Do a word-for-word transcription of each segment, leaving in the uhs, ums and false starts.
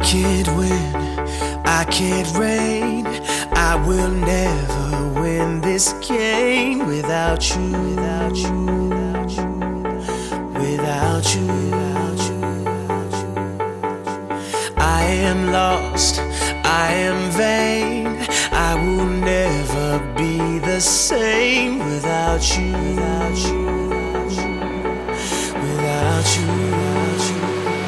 can't win, I can't reign. I will never win this game without you, without you, without you, without you, without you. I am lost, I am vain. I will never be the same without you, without you, without you, without you.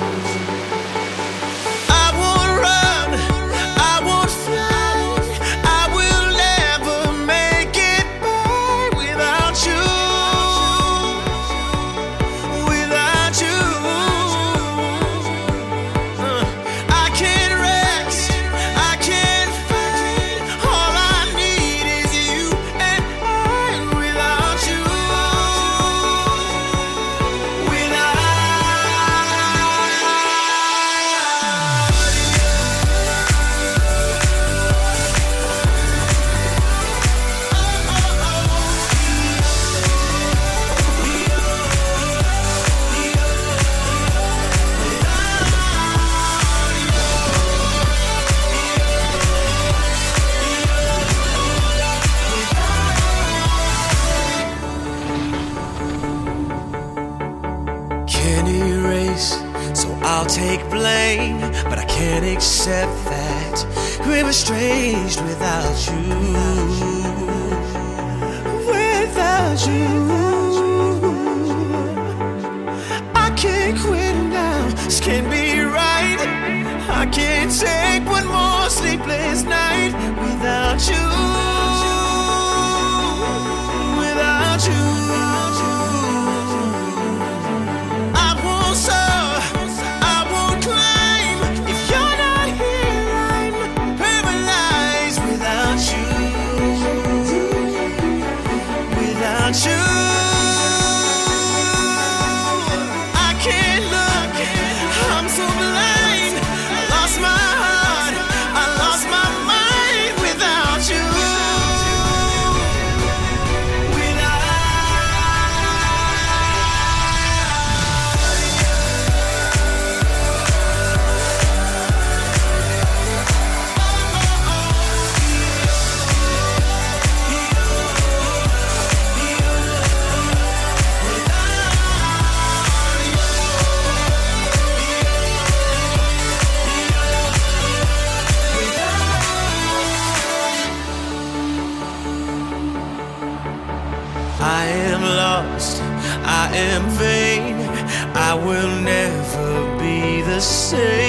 I won't run, I won't fly. I will never make it by without you, without you. Uh, I can't rest, I can't fight. All I need is you and I without you, without Can't erase, so I'll take blame, but I can't accept that we're estranged without you, without you. I can't quit now, this can't be right. I can't take one more sleepless night without you, without you. I won't soar, I won't climb. If you're not here, I'm paralyzed without you, without you. I can't look, I'm so blind. I lost my heart, I lost my mind without you, I am lost, I am vain. I will never be the same